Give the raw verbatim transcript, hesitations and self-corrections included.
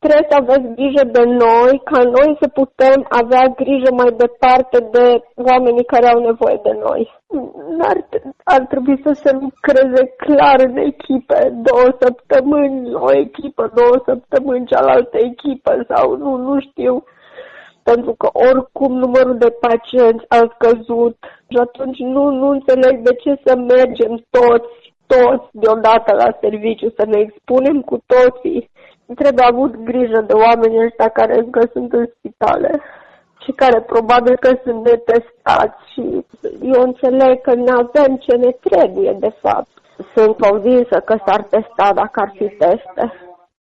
trebuie să aveți grijă de noi, ca noi să putem avea grijă mai departe de oamenii care au nevoie de noi. Ar, ar trebui să se lucreze clar în echipe, două săptămâni o echipă, două săptămâni cealaltă echipă sau nu, nu știu. Pentru că oricum numărul de pacienți a scăzut și atunci nu, nu înțeleg de ce să mergem toți, toți deodată la serviciu, să ne expunem cu toții. Trebuie avut grijă de oamenii ăștia care încă sunt în spitale și care probabil că sunt netestați și eu înțeleg că ne avem ce ne trebuie de fapt. Sunt convinsă că s-ar testa dacă ar fi teste.